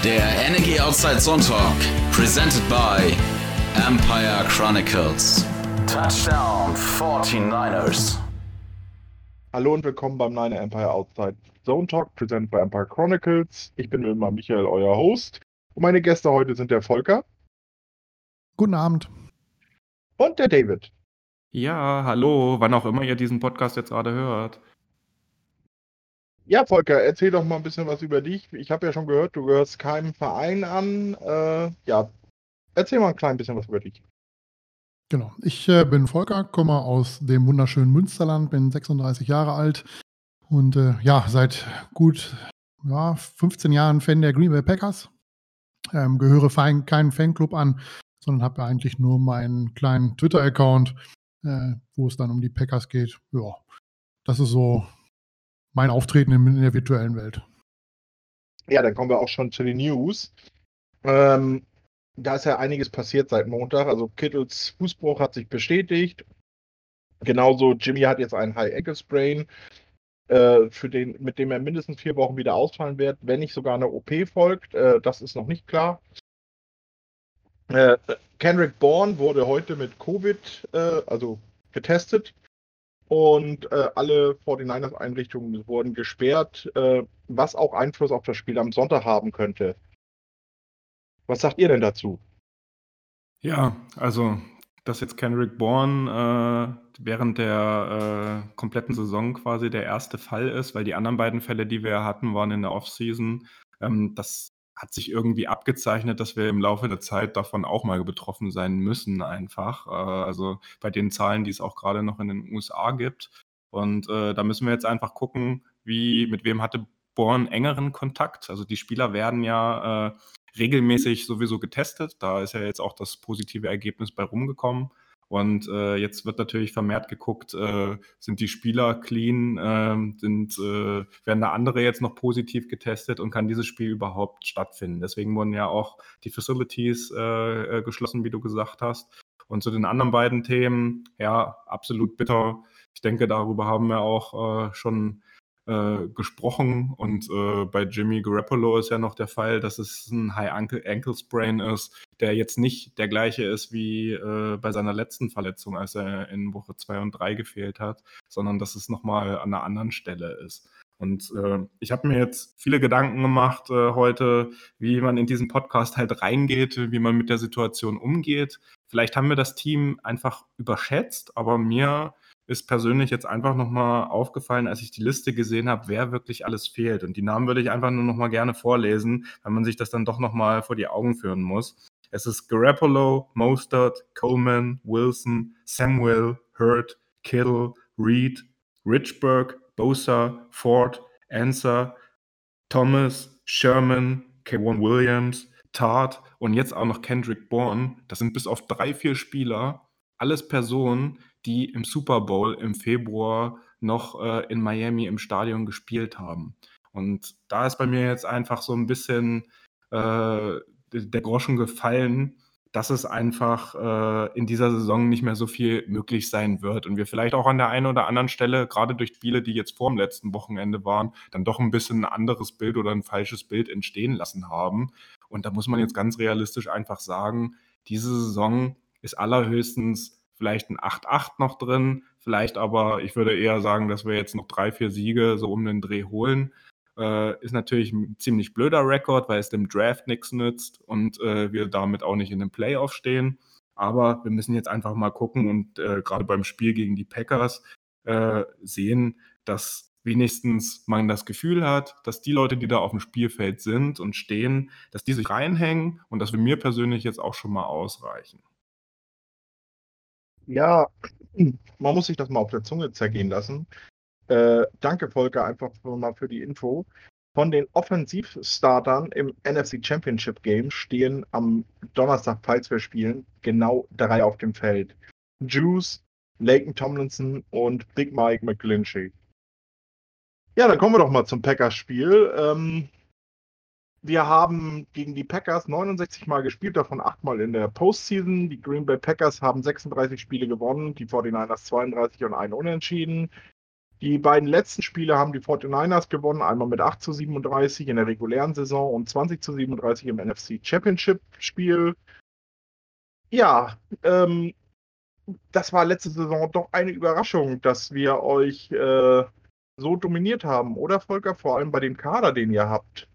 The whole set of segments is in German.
Der Energy Outside Zone Talk, presented by Empire Chronicles. Touchdown 49ers. Hallo und willkommen beim Niner Empire Outside Zone Talk, presented by Empire Chronicles. Ich bin immer Michael, euer Host. Und meine Gäste heute sind der Volker. Guten Abend. Und der David. Ja, hallo, wann auch immer ihr diesen Podcast jetzt gerade hört. Ja, Volker, erzähl doch mal ein bisschen was über dich. Ich habe ja schon gehört, du gehörst keinem Verein an. Erzähl mal ein klein bisschen was über dich. Genau, ich bin Volker, komme aus dem wunderschönen Münsterland, bin 36 Jahre alt und seit gut 15 Jahren Fan der Green Bay Packers. Gehöre keinem Fanclub an, sondern habe eigentlich nur meinen kleinen Twitter-Account, wo es dann um die Packers geht. Ja, das ist so mein Auftreten in der virtuellen Welt. Ja, dann kommen wir auch schon zu den News. Da ist ja einiges passiert seit Montag. Also Kittles Fußbruch hat sich bestätigt. Genauso Jimmy hat jetzt einen High Ankle Sprain, mit dem er mindestens 4 Wochen wieder ausfallen wird, wenn nicht sogar eine OP folgt. Das ist noch nicht klar. Kendrick Bourne wurde heute mit Covid getestet. Und alle 49ers-Einrichtungen wurden gesperrt, was auch Einfluss auf das Spiel am Sonntag haben könnte. Was sagt ihr denn dazu? Ja, also, dass jetzt Kendrick Bourne während der kompletten Saison quasi der erste Fall ist, weil die anderen beiden Fälle, die wir hatten, waren in der Offseason. Das hat sich irgendwie abgezeichnet, dass wir im Laufe der Zeit davon auch mal betroffen sein müssen einfach. Also bei den Zahlen, die es auch gerade noch in den USA gibt. Und da müssen wir jetzt einfach gucken, mit wem hatte Bourne engeren Kontakt. Also die Spieler werden ja regelmäßig sowieso getestet. Da ist ja jetzt auch das positive Ergebnis bei rumgekommen. Und jetzt wird natürlich vermehrt geguckt, sind die Spieler clean, werden da andere jetzt noch positiv getestet und kann dieses Spiel überhaupt stattfinden. Deswegen wurden ja auch die Facilities geschlossen, wie du gesagt hast. Und zu den anderen beiden Themen, ja, absolut bitter. Ich denke, darüber haben wir auch schon gesprochen und bei Jimmy Garoppolo ist ja noch der Fall, dass es ein High Ankle Sprain ist, der jetzt nicht der gleiche ist wie bei seiner letzten Verletzung, als er in Woche 2 und 3 gefehlt hat, sondern dass es nochmal an einer anderen Stelle ist. Und ich habe mir jetzt viele Gedanken gemacht heute, wie man in diesen Podcast halt reingeht, wie man mit der Situation umgeht. Vielleicht haben wir das Team einfach überschätzt, aber mir ist persönlich jetzt einfach nochmal aufgefallen, als ich die Liste gesehen habe, wer wirklich alles fehlt. Und die Namen würde ich einfach nur nochmal gerne vorlesen, weil man sich das dann doch nochmal vor die Augen führen muss. Es ist Garoppolo, Mostert, Coleman, Wilson, Samuel, Hurd, Kittle, Reed, Richburg, Bosa, Ford, Answer, Thomas, Sherman, K'Wan Williams, Tart und jetzt auch noch Kendrick Bourne. Das sind bis auf 3-4 Spieler, alles Personen, die im Super Bowl im Februar noch in Miami im Stadion gespielt haben. Und da ist bei mir jetzt einfach so ein bisschen der Groschen gefallen, dass es einfach in dieser Saison nicht mehr so viel möglich sein wird und wir vielleicht auch an der einen oder anderen Stelle, gerade durch Spiele, die jetzt vor dem letzten Wochenende waren, dann doch ein bisschen ein anderes Bild oder ein falsches Bild entstehen lassen haben. Und da muss man jetzt ganz realistisch einfach sagen, diese Saison ist allerhöchstens vielleicht ein 8-8 noch drin, vielleicht aber, ich würde eher sagen, dass wir jetzt noch 3-4 Siege so um den Dreh holen. Ist natürlich ein ziemlich blöder Rekord, weil es dem Draft nichts nützt und wir damit auch nicht in den Playoff stehen. Aber wir müssen jetzt einfach mal gucken und gerade beim Spiel gegen die Packers sehen, dass wenigstens man das Gefühl hat, dass die Leute, die da auf dem Spielfeld sind und stehen, dass die sich reinhängen und dass wir mir persönlich jetzt auch schon mal ausreichen. Ja, man muss sich das mal auf der Zunge zergehen lassen. Danke, Volker, einfach mal für die Info. Von den Offensivstartern im NFC Championship Game stehen am Donnerstag, falls wir spielen, genau 3 auf dem Feld. Juice, Laken Tomlinson und Big Mike McGlinchey. Ja, dann kommen wir doch mal zum Packers-Spiel. Wir haben gegen die Packers 69 Mal gespielt, davon 8 Mal in der Postseason. Die Green Bay Packers haben 36 Spiele gewonnen, die 49ers 32 und 1 Unentschieden. Die beiden letzten Spiele haben die 49ers gewonnen, einmal mit 8-37 in der regulären Saison und 20-37 im NFC Championship Spiel. Ja, das war letzte Saison doch eine Überraschung, dass wir euch so dominiert haben, oder Volker? Vor allem bei dem Kader, den ihr habt.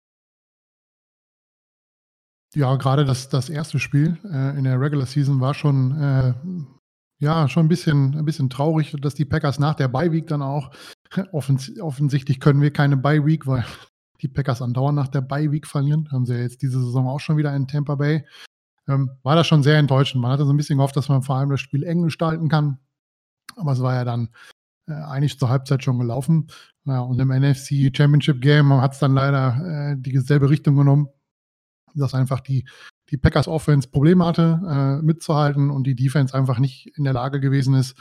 Ja, gerade das erste Spiel in der Regular Season war schon schon ein bisschen traurig, dass die Packers nach der Bye-Week dann auch offensichtlich können wir keine Bye-Week, weil die Packers andauernd nach der Bye-Week verlieren. Haben sie ja jetzt diese Saison auch schon wieder in Tampa Bay. War das schon sehr enttäuschend. Man hatte so ein bisschen gehofft, dass man vor allem das Spiel eng gestalten kann. Aber es war ja dann eigentlich zur Halbzeit schon gelaufen. Ja, und im NFC Championship Game hat es dann leider dieselbe Richtung genommen, dass einfach die Packers Offense Probleme hatte, mitzuhalten und die Defense einfach nicht in der Lage gewesen ist,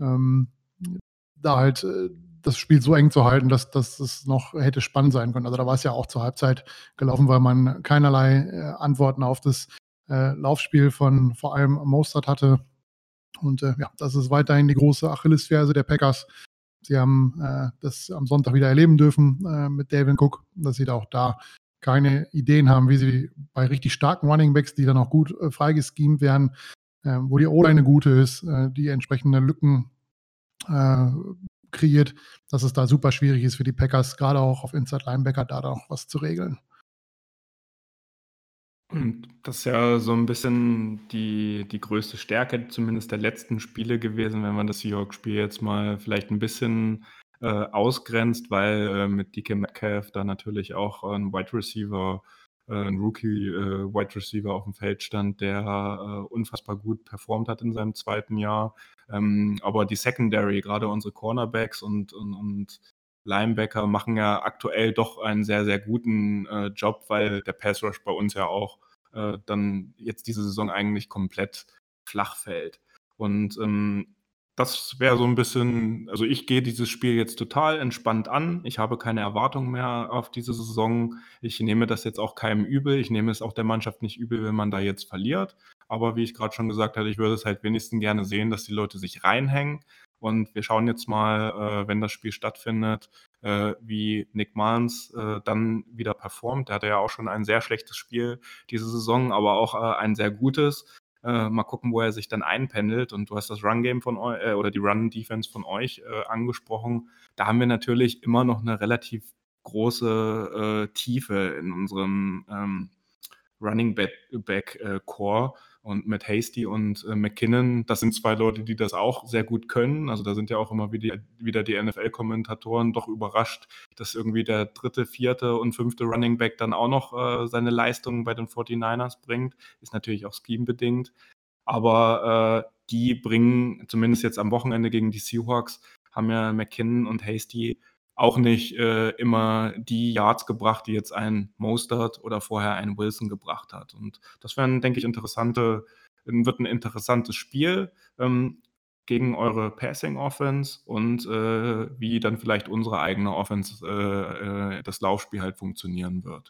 da halt das Spiel so eng zu halten, dass es noch hätte spannend sein können. Also da war es ja auch zur Halbzeit gelaufen, weil man keinerlei Antworten auf das Laufspiel von vor allem Mostert hatte. Und das ist weiterhin die große Achillesferse der Packers. Sie haben das am Sonntag wieder erleben dürfen mit Dalvin Cook, dass sie da auch da keine Ideen haben, wie sie bei richtig starken Runningbacks, die dann auch gut freigeschemt werden, wo die O-Line eine gute ist, die entsprechende Lücken kreiert, dass es da super schwierig ist für die Packers, gerade auch auf Inside Linebacker, da noch was zu regeln. Und das ist ja so ein bisschen die größte Stärke zumindest der letzten Spiele gewesen, wenn man das Seahawks-Spiel jetzt mal vielleicht ein bisschen ausgrenzt, weil mit DK Metcalf da natürlich auch ein Wide Receiver, ein Rookie Wide Receiver auf dem Feld stand, der unfassbar gut performt hat in seinem zweiten Jahr. Aber die Secondary, gerade unsere Cornerbacks und Linebacker machen ja aktuell doch einen sehr, sehr guten Job, weil der Pass Rush bei uns ja auch dann jetzt diese Saison eigentlich komplett flach fällt. Und das wäre so ein bisschen, also ich gehe dieses Spiel jetzt total entspannt an. Ich habe keine Erwartungen mehr auf diese Saison. Ich nehme das jetzt auch keinem übel. Ich nehme es auch der Mannschaft nicht übel, wenn man da jetzt verliert. Aber wie ich gerade schon gesagt habe, ich würde es halt wenigstens gerne sehen, dass die Leute sich reinhängen. Und wir schauen jetzt mal, wenn das Spiel stattfindet, wie Nick Mullens dann wieder performt. Der hatte ja auch schon ein sehr schlechtes Spiel diese Saison, aber auch ein sehr gutes. Mal gucken, wo er sich dann einpendelt. Und du hast das Run-Game von euch oder die Run-Defense von euch angesprochen. Da haben wir natürlich immer noch eine relativ große Tiefe in unserem Running Back Core. Und mit Hasty und McKinnon, das sind zwei Leute, die das auch sehr gut können. Also da sind ja auch immer wieder die NFL-Kommentatoren doch überrascht, dass irgendwie der dritte, vierte und fünfte Running Back dann auch noch seine Leistungen bei den 49ers bringt. Ist natürlich auch scheme-bedingt. Aber die bringen, zumindest jetzt am Wochenende gegen die Seahawks, haben ja McKinnon und Hasty auch nicht immer die Yards gebracht, die jetzt ein Mostert oder vorher ein Wilson gebracht hat. Und das werden, denke ich, wird ein interessantes Spiel gegen eure Passing-Offense und wie dann vielleicht unsere eigene Offense das Laufspiel halt funktionieren wird.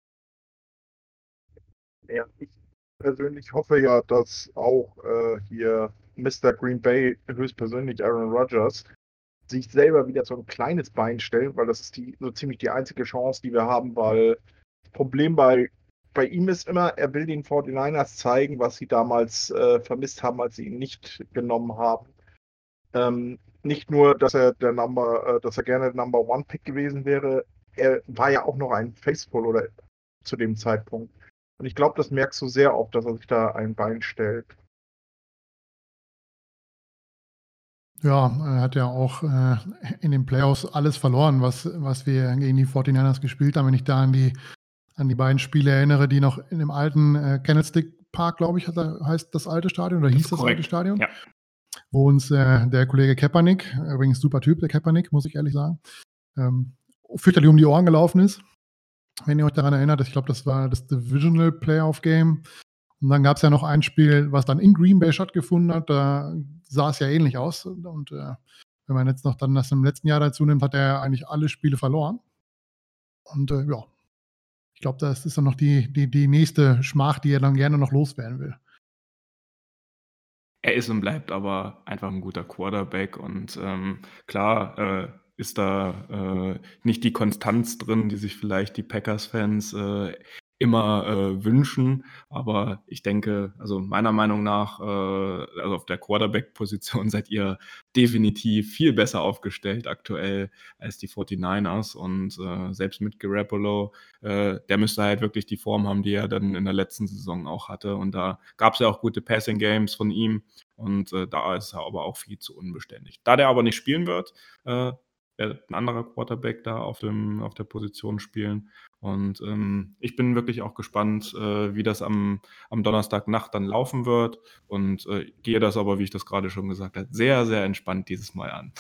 Ja, ich persönlich hoffe ja, dass auch hier Mr. Green Bay, höchstpersönlich Aaron Rodgers, sich selber wieder so ein kleines Bein stellt, weil das ist so ziemlich die einzige Chance, die wir haben, weil das Problem bei ihm ist immer, er will den 49ers zeigen, was sie damals vermisst haben, als sie ihn nicht genommen haben. Nicht nur, dass er dass er gerne der Number One Pick gewesen wäre, er war ja auch noch ein Faithful oder zu dem Zeitpunkt. Und ich glaube, das merkst du sehr oft, dass er sich da ein Bein stellt. Ja, er hat ja auch in den Playoffs alles verloren, was wir gegen die 49ers gespielt haben. Wenn ich da an die beiden Spiele erinnere, die noch in dem alten Candlestick Park, glaube ich, heißt das alte Stadion oder hieß das alte Stadion? Ja. Wo uns der Kollege Kaepernick, übrigens super Typ, der Kaepernick, muss ich ehrlich sagen, fürchterlich um die Ohren gelaufen ist. Wenn ihr euch daran erinnert, ich glaube, das war das Divisional Playoff Game. Und dann gab es ja noch ein Spiel, was dann in Green Bay stattgefunden hat. Da sah es ja ähnlich aus. Und wenn man jetzt noch dann das im letzten Jahr dazu nimmt, hat er eigentlich alle Spiele verloren. Und ich glaube, das ist dann noch die nächste Schmach, die er dann gerne noch loswerden will. er ist und bleibt aber einfach ein guter Quarterback und klar ist da nicht die Konstanz drin, die sich vielleicht die Packers-Fans immer wünschen. Aber ich denke, also meiner Meinung nach, also auf der Quarterback-Position seid ihr definitiv viel besser aufgestellt aktuell als die 49ers. Und selbst mit Garoppolo, der müsste halt wirklich die Form haben, die er dann in der letzten Saison auch hatte. Und da gab es ja auch gute Passing-Games von ihm. Und da ist er aber auch viel zu unbeständig. Da der aber nicht spielen wird, wird ein anderer Quarterback da auf der Position spielen. Und ich bin wirklich auch gespannt, wie das am Donnerstagnacht dann laufen wird. Und gehe das aber, wie ich das gerade schon gesagt habe, sehr, sehr entspannt dieses Mal an.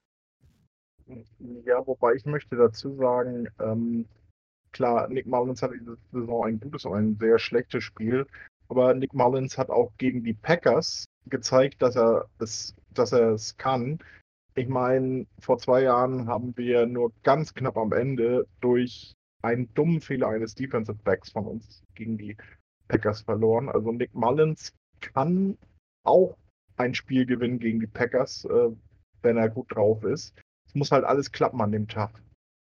Ja, wobei ich möchte dazu sagen, klar, Nick Mullins hat diese Saison ein gutes und ein sehr schlechtes Spiel, aber Nick Mullins hat auch gegen die Packers gezeigt, dass er es kann. Ich meine, vor 2 Jahren haben wir nur ganz knapp am Ende durch einen dummen Fehler eines Defensive Backs von uns gegen die Packers verloren. Also Nick Mullins kann auch ein Spiel gewinnen gegen die Packers, wenn er gut drauf ist. Es muss halt alles klappen an dem Tag.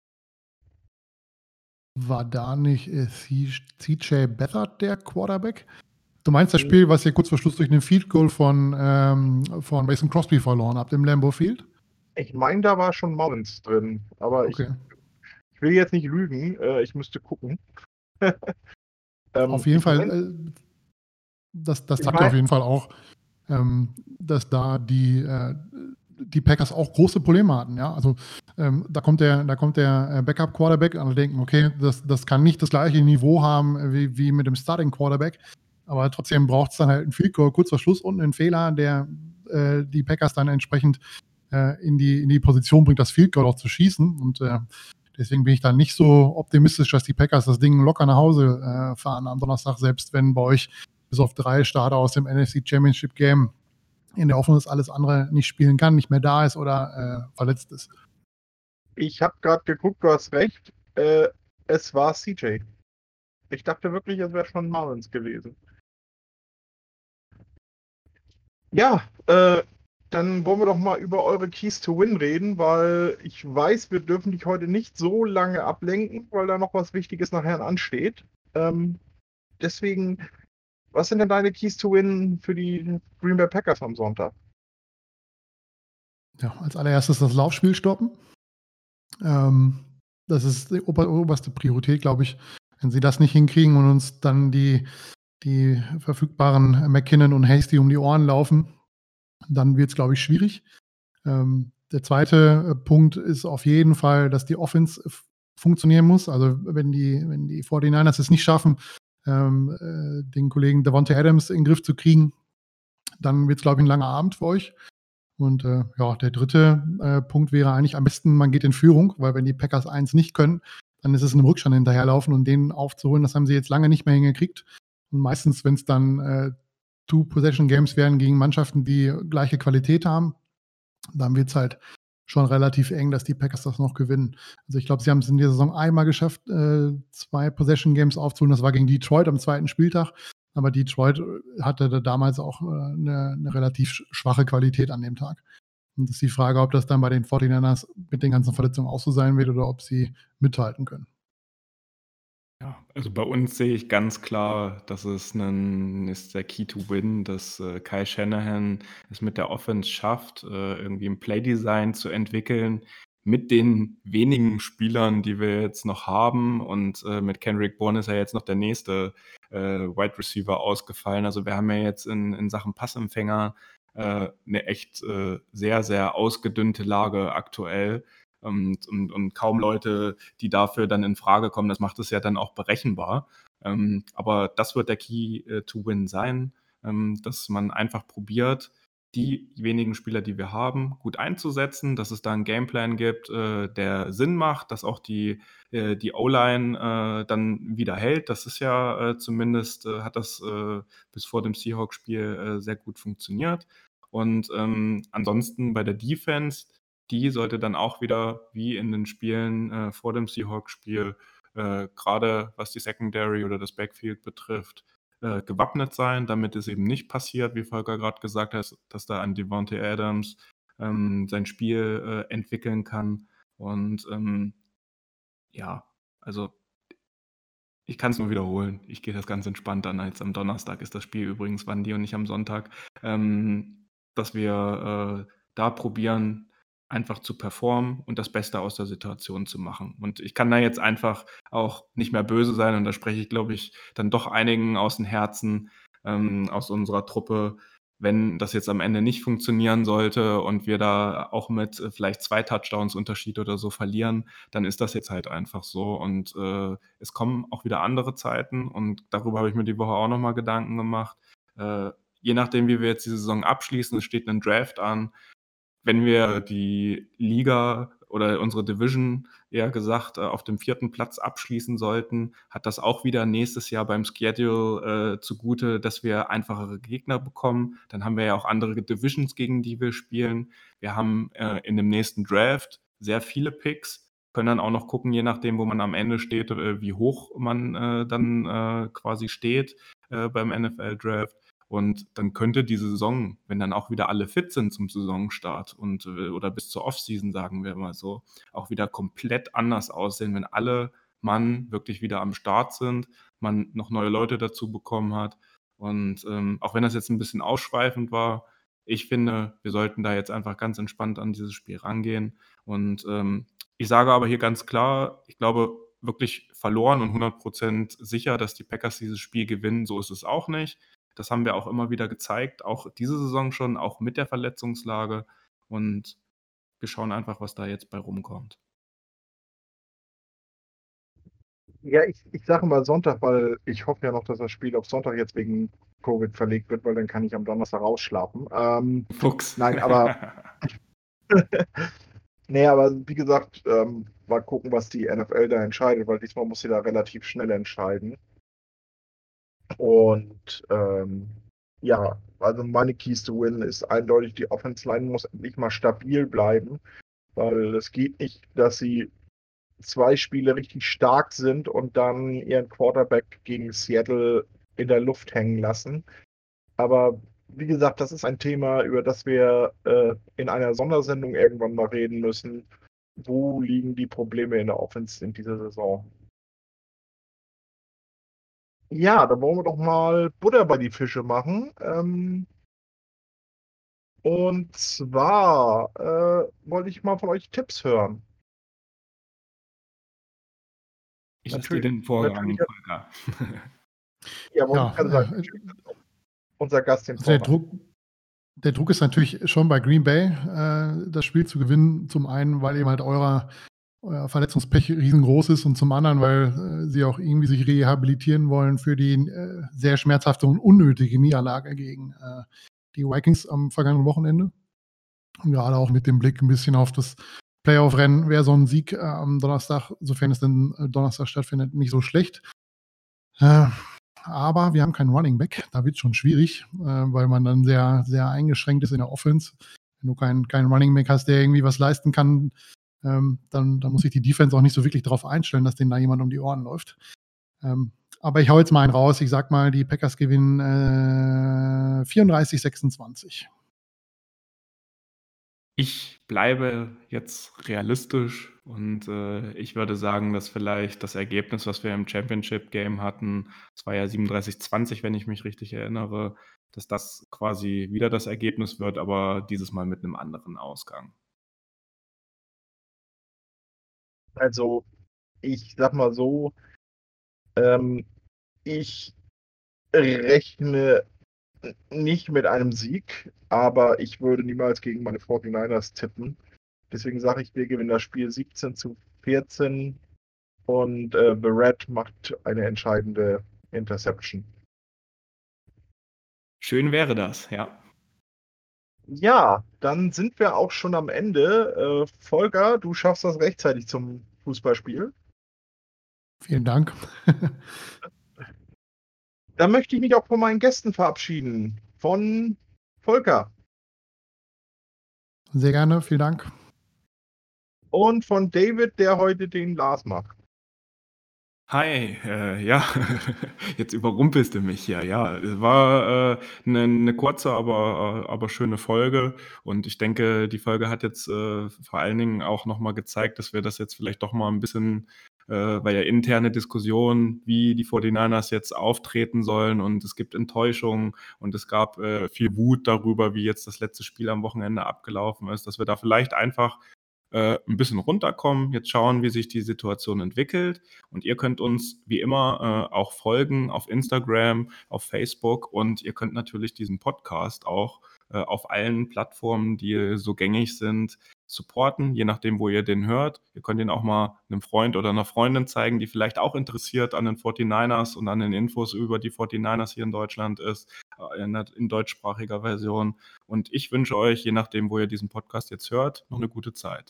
War da nicht CJ Beathard der Quarterback? Du meinst das Spiel, was ihr kurz vor Schluss durch einen Field Goal von Mason Crosby verloren habt im Lambeau Field? Ich meine, da war schon Mullins drin, aber Okay. ich will jetzt nicht lügen, ich müsste gucken. Auf jeden ich Fall, mein, das ich sagt ja auf mein, jeden Fall auch, dass da die Packers auch große Probleme hatten. Ja? Also da kommt der Backup-Quarterback und alle denken, okay, das kann nicht das gleiche Niveau haben wie mit dem Starting-Quarterback. Aber trotzdem braucht es dann halt ein Field Goal kurz vor Schluss und einen Fehler, der die Packers dann entsprechend in die Position bringt, das Field Goal auch zu schießen. Und deswegen bin ich da nicht so optimistisch, dass die Packers das Ding locker nach Hause fahren am Donnerstag, selbst wenn bei euch bis auf 3 Starter aus dem NFC Championship Game in der Hoffnung, dass alles andere nicht spielen kann, nicht mehr da ist oder verletzt ist. ich habe gerade geguckt, du hast recht. Es war CJ. Ich dachte wirklich, es wäre schon Mullins gewesen. Ja, dann wollen wir doch mal über eure Keys to Win reden, weil ich weiß, wir dürfen dich heute nicht so lange ablenken, weil da noch was Wichtiges nachher ansteht. Deswegen, was sind denn deine Keys to Win für die Green Bay Packers am Sonntag? Ja, als allererstes das Laufspiel stoppen. Das ist die oberste Priorität, glaube ich. Wenn sie das nicht hinkriegen und uns dann die verfügbaren McKinnon und Hasty um die Ohren laufen, dann wird es, glaube ich, schwierig. Der zweite Punkt ist auf jeden Fall, dass die Offense funktionieren muss. Also wenn die 49ers es nicht schaffen, den Kollegen Davante Adams in den Griff zu kriegen, dann wird es, glaube ich, ein langer Abend für euch. Und ja, der dritte Punkt wäre eigentlich am besten, man geht in Führung, weil wenn die Packers 1 nicht können, dann ist es in einem Rückstand hinterherlaufen und den aufzuholen, das haben sie jetzt lange nicht mehr hingekriegt. Und meistens, wenn es dann Two-Possession-Games werden gegen Mannschaften, die gleiche Qualität haben, dann wird es halt schon relativ eng, dass die Packers das noch gewinnen. Also ich glaube, sie haben es in der Saison einmal geschafft, 2 Possession-Games aufzuholen. Das war gegen Detroit am 2. Spieltag. Aber Detroit hatte da damals auch eine relativ schwache Qualität an dem Tag. Und das ist die Frage, ob das dann bei den 49ers mit den ganzen Verletzungen auch so sein wird oder ob sie mithalten können. Ja, also bei uns sehe ich ganz klar, dass ist der Key to Win, dass Kyle Shanahan es mit der Offense schafft, irgendwie ein Playdesign zu entwickeln mit den wenigen Spielern, die wir jetzt noch haben. Und mit Kendrick Bourne ist ja jetzt noch der nächste Wide Receiver ausgefallen. Also wir haben ja jetzt in Sachen Passempfänger eine echt sehr, sehr ausgedünnte Lage aktuell. Und kaum Leute, die dafür dann in Frage kommen. Das macht es ja dann auch berechenbar. Aber das wird der Key to Win sein, dass man einfach probiert, die wenigen Spieler, die wir haben, gut einzusetzen, dass es da einen Gameplan gibt, der Sinn macht, dass auch die O-Line dann wieder hält. Das ist ja zumindest, hat das bis vor dem Seahawks-Spiel sehr gut funktioniert. Und ansonsten bei der Defense, die sollte dann auch wieder, wie in den Spielen vor dem Seahawks-Spiel, gerade was die Secondary oder das Backfield betrifft, gewappnet sein, damit es eben nicht passiert, wie Volker gerade gesagt hat, dass da ein Devontae Adams sein Spiel entwickeln kann. Und ja, also ich kann es nur wiederholen. Ich gehe das ganz entspannt an. Als am Donnerstag ist das Spiel übrigens, Wandi, und nicht am Sonntag. Dass wir da probieren, einfach zu performen und das Beste aus der Situation zu machen. Und ich kann da jetzt einfach auch nicht mehr böse sein. Und da spreche ich, glaube ich, dann doch einigen aus dem Herzen aus unserer Truppe, wenn das jetzt am Ende nicht funktionieren sollte und wir da auch mit vielleicht 2 Touchdowns Unterschied oder so verlieren, dann ist das jetzt halt einfach so. Und es kommen auch wieder andere Zeiten und darüber habe ich mir die Woche auch nochmal Gedanken gemacht. Je nachdem, wie wir jetzt die Saison abschließen, es steht ein Draft an. Wenn wir die Liga oder unsere Division, eher gesagt, auf dem 4. Platz abschließen sollten, hat das auch wieder nächstes Jahr beim Schedule zugute, dass wir einfachere Gegner bekommen. Dann haben wir ja auch andere Divisions, gegen die wir spielen. Wir haben in dem nächsten Draft sehr viele Picks, können dann auch noch gucken, je nachdem, wo man am Ende steht, wie hoch man dann quasi steht beim NFL-Draft. Und dann könnte die Saison, wenn dann auch wieder alle fit sind zum Saisonstart und oder bis zur Offseason, sagen wir mal so, auch wieder komplett anders aussehen, wenn alle Mann wirklich wieder am Start sind, man noch neue Leute dazu bekommen hat. Und auch wenn das jetzt ein bisschen ausschweifend war, ich finde, wir sollten da jetzt einfach ganz entspannt an dieses Spiel rangehen. Und ich sage aber hier ganz klar, ich glaube, wirklich verloren und 100% sicher, dass die Packers dieses Spiel gewinnen, so ist es auch nicht. Das haben wir auch immer wieder gezeigt, auch diese Saison schon, auch mit der Verletzungslage. Und wir schauen einfach, was da jetzt bei rumkommt. Ja, ich sage mal Sonntag, weil ich hoffe ja noch, dass das Spiel auf Sonntag jetzt wegen Covid verlegt wird, weil dann kann ich am Donnerstag rausschlafen. Fuchs. Nein, aber nee, aber wie gesagt, mal gucken, was die NFL da entscheidet, weil diesmal muss sie da relativ schnell entscheiden. Und ja, also meine Keys to Win ist eindeutig, die Offense Line muss endlich mal stabil bleiben, weil es geht nicht, dass sie 2 Spiele richtig stark sind und dann ihren Quarterback gegen Seattle in der Luft hängen lassen. Aber wie gesagt, das ist ein Thema, über das wir in einer Sondersendung irgendwann mal reden müssen. Wo liegen die Probleme in der Offense in dieser Saison? Ja, da wollen wir doch mal Butter bei die Fische machen. Und zwar wollte ich mal von euch Tipps hören. Ich lasse dir den Vorrang, Volker. Ja, wollte ich gerade sagen. Natürlich hat auch unser Gast den Vorrang. Der Druck ist natürlich schon bei Green Bay, das Spiel zu gewinnen. Zum einen, weil eben halt euer Verletzungspech riesengroß ist und zum anderen, weil sie auch irgendwie sich rehabilitieren wollen für die sehr schmerzhafte und unnötige Niederlage gegen die Vikings am vergangenen Wochenende. Und gerade auch mit dem Blick ein bisschen auf das Playoff-Rennen wäre so ein Sieg am Donnerstag, sofern es denn Donnerstag stattfindet, nicht so schlecht. Aber wir haben keinen Running Back. Da wird es schon schwierig, weil man dann sehr, sehr eingeschränkt ist in der Offense. Wenn du keinen Running Back hast, der irgendwie was leisten kann, dann muss sich die Defense auch nicht so wirklich darauf einstellen, dass denen da jemand um die Ohren läuft. Aber ich hau jetzt mal einen raus. Ich sag mal, die Packers gewinnen 34-26. Ich bleibe jetzt realistisch und ich würde sagen, dass vielleicht das Ergebnis, was wir im Championship-Game hatten, es war ja 37-20, wenn ich mich richtig erinnere, dass das quasi wieder das Ergebnis wird, aber dieses Mal mit einem anderen Ausgang. Also, ich sag mal so, ich rechne nicht mit einem Sieg, aber ich würde niemals gegen meine 49ers tippen. Deswegen sage ich, wir gewinnen das Spiel 17-14 und Barrett macht eine entscheidende Interception. Schön wäre das, ja. Ja, dann sind wir auch schon am Ende. Volker, du schaffst das rechtzeitig zum Fußballspiel. Vielen Dank. Dann möchte ich mich auch von meinen Gästen verabschieden. Von Volker. Sehr gerne, vielen Dank. Und von David, der heute den Lars macht. Hi, ja, jetzt überrumpelst du mich hier. Ja, es war 'ne kurze, aber schöne Folge und ich denke, die Folge hat jetzt, vor allen Dingen auch noch mal gezeigt, dass wir das jetzt vielleicht doch mal 'n bisschen weil ja interne Diskussionen, wie die 49ers jetzt auftreten sollen und es gibt Enttäuschung und es gab, viel Wut darüber, wie jetzt das letzte Spiel am Wochenende abgelaufen ist, dass wir da vielleicht einfach 'n bisschen runterkommen, jetzt schauen, wie sich die Situation entwickelt. Und ihr könnt uns wie immer, auch folgen auf Instagram, auf Facebook und ihr könnt natürlich diesen Podcast auch, auf allen Plattformen, die so gängig sind, supporten, je nachdem, wo ihr den hört. Ihr könnt ihn auch mal 'nem Freund oder 'ner Freundin zeigen, die vielleicht auch interessiert an den 49ers und an den Infos über die 49ers hier in Deutschland ist, in deutschsprachiger Version. Und ich wünsche euch, je nachdem, wo ihr diesen Podcast jetzt hört, noch 'ne gute Zeit.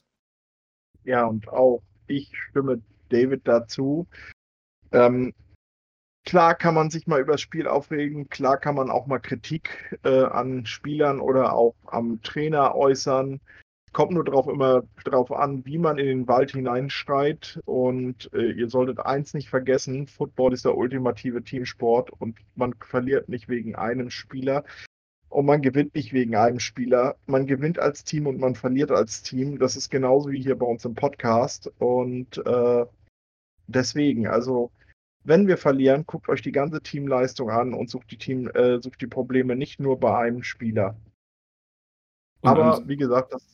Ja, und auch ich stimme David dazu. Ähm, klar kann man sich mal über das Spiel aufregen, klar kann man auch mal Kritik an Spielern oder auch am Trainer äußern. Kommt nur immer drauf an, wie man in den Wald hineinschreit. Und ihr solltet eins nicht vergessen, Football ist der ultimative Teamsport und man verliert nicht wegen einem Spieler. Und man gewinnt nicht wegen einem Spieler. Man gewinnt als Team und man verliert als Team. Das ist genauso wie hier bei uns im Podcast. Und deswegen, also wenn wir verlieren, guckt euch die ganze Teamleistung an und sucht die Probleme nicht nur bei einem Spieler. Und Aber wie gesagt, das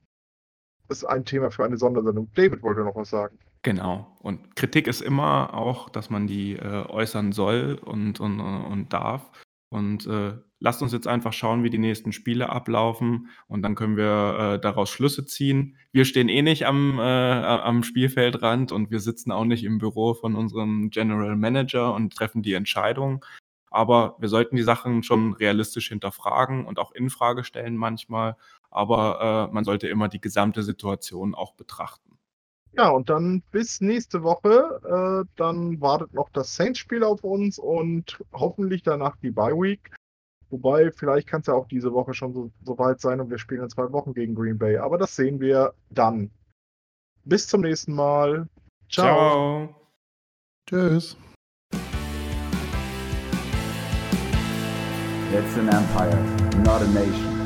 ist ein Thema für eine Sondersendung. David wollte noch was sagen. Genau. Und Kritik ist immer auch, dass man die, äußern soll und darf. Und, lasst uns jetzt einfach schauen, wie die nächsten Spiele ablaufen und dann können wir, daraus Schlüsse ziehen. Wir stehen eh nicht am Spielfeldrand und wir sitzen auch nicht im Büro von unserem General Manager und treffen die Entscheidung. Aber wir sollten die Sachen schon realistisch hinterfragen und auch Infrage stellen manchmal, aber, man sollte immer die gesamte Situation auch betrachten. Ja, und dann bis nächste Woche. Dann wartet noch das Saints-Spiel auf uns und hoffentlich danach die Bye-Week. Wobei, vielleicht kann es ja auch diese Woche schon so weit sein und wir spielen in 2 Wochen gegen Green Bay. Aber das sehen wir dann. Bis zum nächsten Mal. Ciao. Ciao. Tschüss. It's an empire, not a nation.